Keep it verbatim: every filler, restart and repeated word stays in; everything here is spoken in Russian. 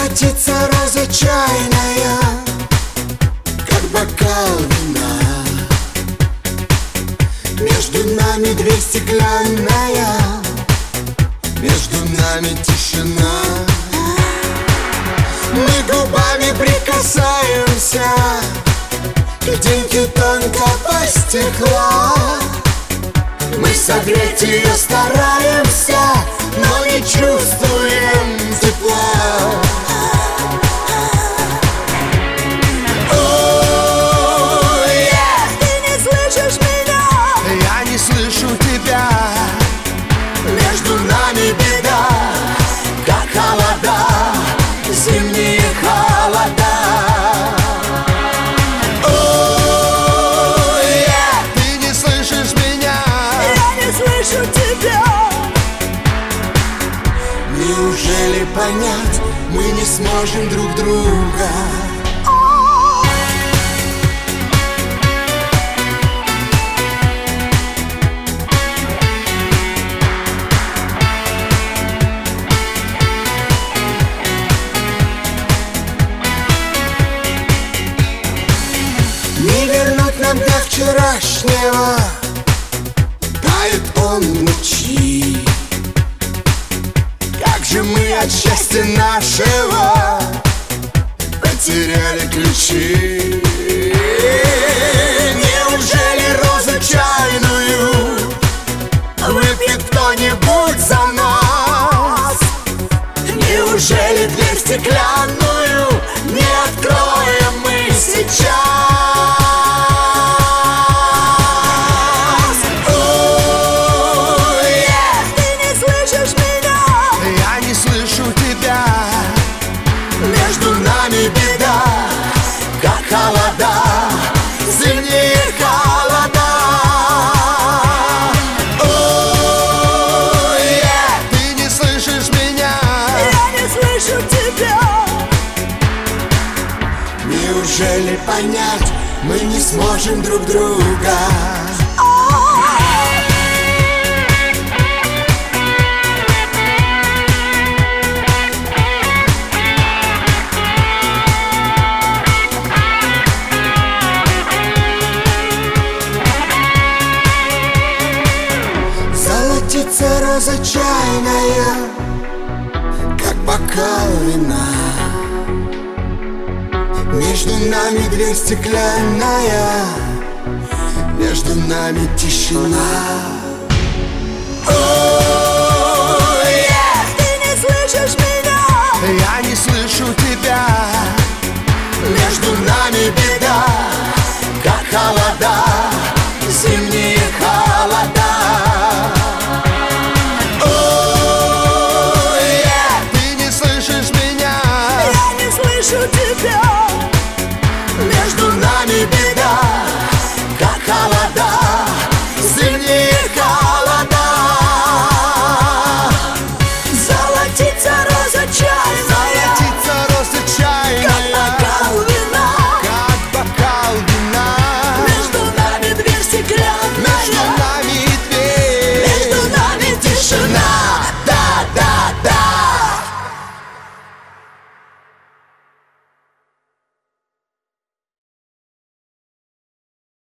Золотится роза чайная, как бокал вина. Между нами дверь стеклянная, между нами тишина. Мы губами прикасаемся к деньке тонкого стекла. Мы согреть ее стараемся, но не чувствуем тепла. Oh, yeah. Ты не слышишь меня, я не слышу тебя. Между нами беда, как холода, зимние холода. Oh, yeah. Ты не слышишь меня, я не слышу тебя. Неужели понять мы не сможем друг друга? Не вернуть нам до вчерашнего, тает он в ночи. Как же мы от счастья нашего потеряли ключи. Неужели розу чайную выпьет кто-нибудь за нас? Неужели дверь стеклянную не откроем мы сейчас? Между нами беда, как холода, зимние холода. Oh, yeah. Ты не слышишь меня, я не слышу тебя. Неужели понять мы не сможем друг друга? Золотится роза чайная, как бокал вина. Между нами дверь стеклянная, между нами тишина.